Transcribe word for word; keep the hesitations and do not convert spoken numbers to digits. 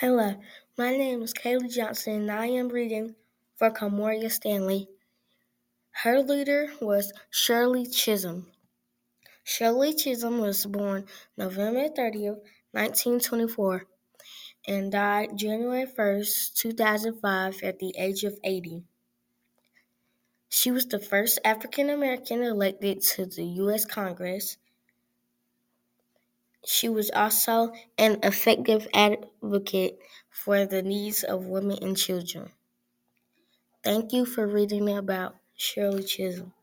Hello, my name is Kaylee Johnson and I am reading for Camoria Stanley. Her leader was Shirley Chisholm. Shirley Chisholm was born November thirtieth, nineteen twenty-four and died January first, two thousand five at the age of eighty. She was the first African American elected to the U S Congress. She was also an effective advocate for the needs of women and children. Thank you for reading about Shirley Chisholm.